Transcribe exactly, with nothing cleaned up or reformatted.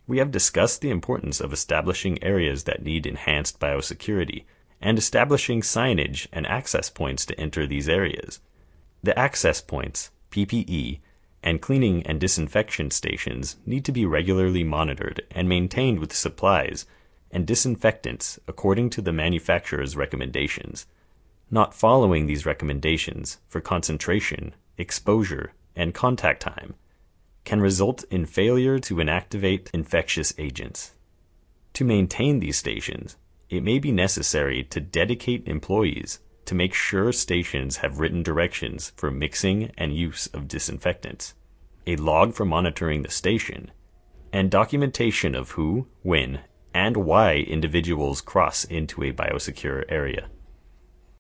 We have discussed the importance of establishing areas that need enhanced biosecurity and establishing signage and access points to enter these areas. The access points, P P E, and cleaning and disinfection stations need to be regularly monitored and maintained with supplies and disinfectants according to the manufacturer's recommendations. Not following these recommendations for concentration, exposure, and contact time can result in failure to inactivate infectious agents. To maintain these stations, it may be necessary to dedicate employees to make sure stations have written directions for mixing and use of disinfectants, a log for monitoring the station, and documentation of who, when, and why individuals cross into a biosecure area.